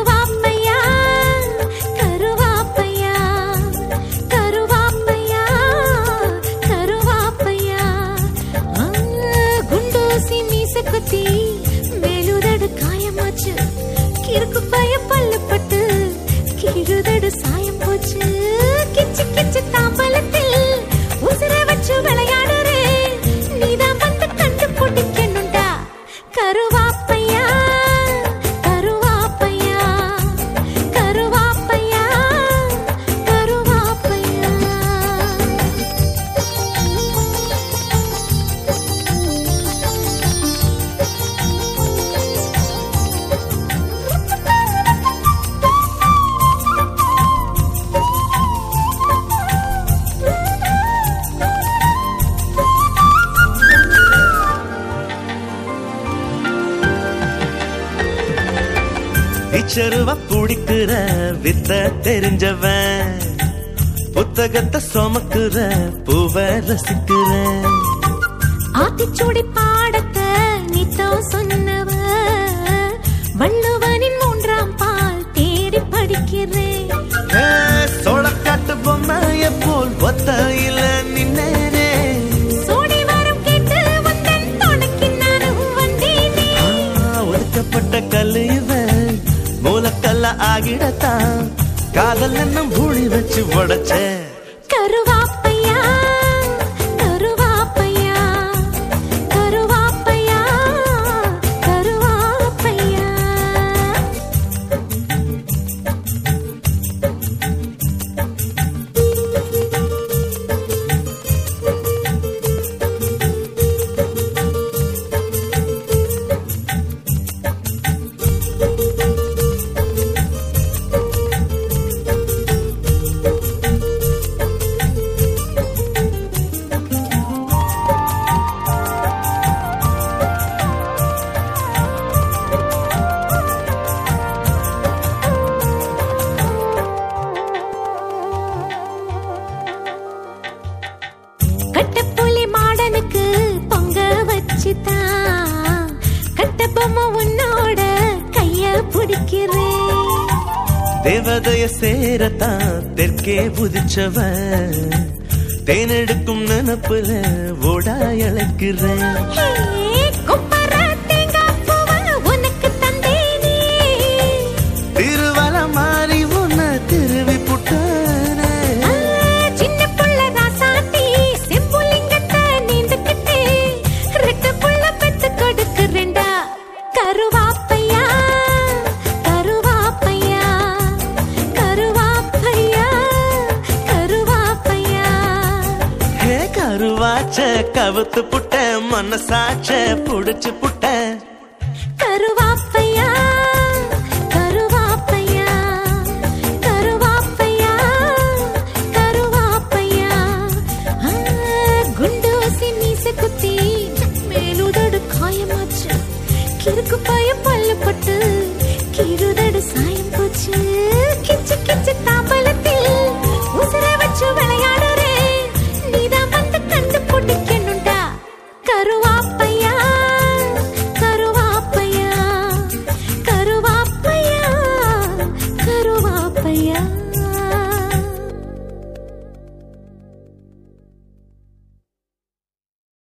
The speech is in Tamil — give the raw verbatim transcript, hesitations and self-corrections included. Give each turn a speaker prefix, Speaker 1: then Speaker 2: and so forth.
Speaker 1: கருவாப்பையா கருவாப்பையா கருவாப்பையா கருவாப்பையா குண்டூசி மீச குத்தி மேலுதடு காயமாச்சு கிறுக்கு பய பல்லு பட்டு கீழுதடு சாயம் போச்சு கிச்சு கிச்சு தாம்பலத்தில் உசுரை வச்சு விளையாடுறே நீதான் வந்து கண்டு பிடிக்கணுண்டா கருவாப்பையா கருவாப்பையா கருவாப்பையா கருவாப்பையா
Speaker 2: இச்சருவ புடிக்கிற வித்த தெரிஞ்சவன் புத்தகத்தை சுமக்குற பூவ ரசிக்கிற
Speaker 1: ஆத்திச்சூடி பாடத்தை நீத்தோ சொன்னவ வள்ளுவனின் மூன்றாம் பால் தேடி படிக்கிறேன்
Speaker 2: சோளக்காட்டு பொம்மைய போல் ஒத்தையில நின்னே
Speaker 1: சோடி வரம் கேட்டு வந்தன் துணைக்கு நானும் வந்தேனே
Speaker 2: ஒதுக்கப்பட்ட கல்லு இவன் மூலக்கல்ல ஆகிடத்தான் காதல் என்னும் பூழி வச்சு உடைச்ச
Speaker 1: கருவாப்பையா கருவாப்பையா கருவாப்பையா கருவாப்பையா கட்டப்புலி மாடனுக்கு பொங்க வச்சுதான் கட்டபொம்மை உன்னோட கைய பிடிக்கிறேன்
Speaker 2: தேவதைய சேரத்தான் தெற்கே புதிச்சவன் தேனெடுக்கும் நினப்புல ஓடா இழக்கிறேன்
Speaker 1: உனக்கு தந்தேனே
Speaker 2: திருவல மாறி உன்னை திருவி புட்டானே
Speaker 1: சின்ன புள்ள ராசாத்தி செம்புலிங்கத்தை நீந்துக்கிட்டே ரெட்ட புள்ள பெத்து கொடுக்கிறேன்டா கருவாப்பையா கருவாப்பையா கருவாப்பையா கருவாப்பையா
Speaker 2: கருவாச்ச கவுத்து புட்ட மனசாச்ச புடிச்சு புட்ட